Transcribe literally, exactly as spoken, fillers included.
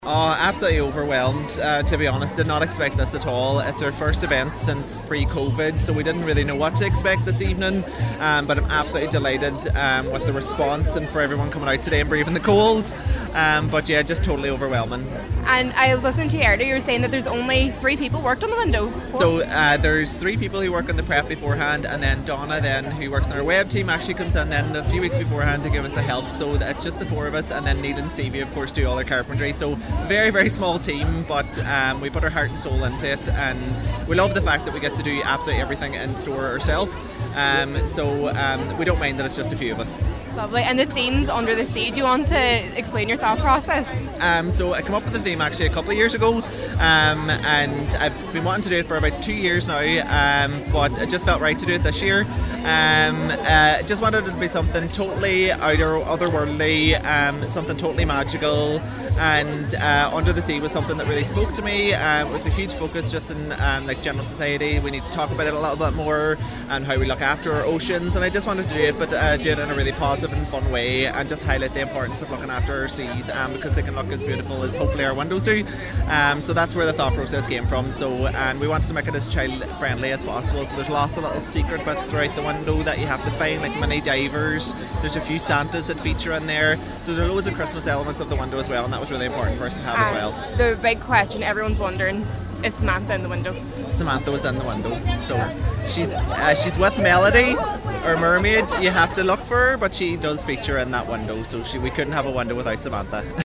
Oh, absolutely overwhelmed, uh, to be honest. Did not expect this at all. It's our first event since pre-COVID, so we didn't really know what to expect this evening. Um, but I'm absolutely delighted um, with the response and for everyone coming out today and braving the cold. Um, but yeah, just totally overwhelming. And I was listening to you earlier, you were saying that there's only three people worked on the window. So uh, there's three people who work on the prep beforehand, and then Donna then, who works on our web team, actually comes in then a few weeks beforehand to give us a help. So it's just the four of us, and then Neil and Stevie of course do all our carpentry. So very, very small team, but um, we put our heart and soul into it, and we love the fact that we get to do absolutely everything in store ourselves. Um, so um, we don't mind that it's just a few of us. Lovely. And the themes under the sea, do you want to explain your thought process? Um, so I came up with the theme actually a couple of years ago, um, and I've been wanting to do it for about two years now, um, but it just felt right to do it this year. Um, uh, just wanted it to be something totally outer, otherworldly, um, something totally magical, and uh, Under the Sea was something that really spoke to me. Um, it was a huge focus just in um, like general society. We need to talk about it a little bit more and how we look after our oceans, and I just wanted to do it, but uh, do it in a really positive and fun way, and just highlight the importance of looking after our seas, um, because they can look as beautiful as hopefully our windows do. Um, so that's where the thought process came from. So, and we wanted to make it as child friendly as possible. So there's lots of little secret bits throughout the window that you have to find, like mini divers. There's a few Santas that feature in there. So there are loads of Christmas elements of the window as well, and that was really important for us to have and as well. The big question everyone's wondering, is Samantha in the window? Samantha was in the window. So she's uh, she's with Melody, our mermaid. You have to look for her, but she does feature in that window. So she, we couldn't have a window without Samantha.